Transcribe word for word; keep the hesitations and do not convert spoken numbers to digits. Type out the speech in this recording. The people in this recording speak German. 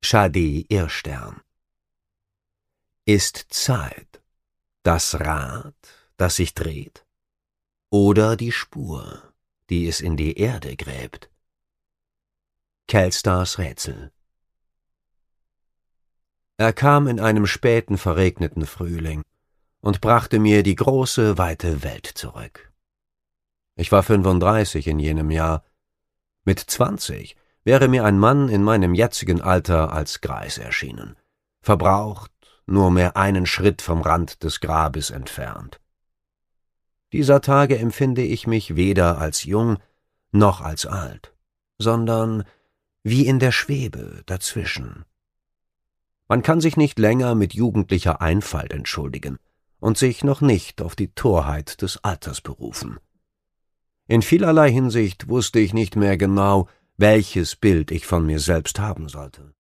Schadi Irrstern. Ist Zeit das Rad, das sich dreht, oder die Spur, die es in die Erde gräbt? Kelstars Rätsel. Er kam in einem späten, verregneten Frühling und brachte mir die große, weite Welt zurück. Ich war fünfunddreißig in jenem Jahr. Mit zwanzig wäre mir ein Mann in meinem jetzigen Alter als Greis erschienen, verbraucht, nur mehr einen Schritt vom Rand des Grabes entfernt. Dieser Tage empfinde ich mich weder als jung noch als alt, sondern wie in der Schwebe dazwischen. Man kann sich nicht länger mit jugendlicher Einfalt entschuldigen und sich noch nicht auf die Torheit des Alters berufen. In vielerlei Hinsicht wusste ich nicht mehr genau, welches Bild ich von mir selbst haben sollte.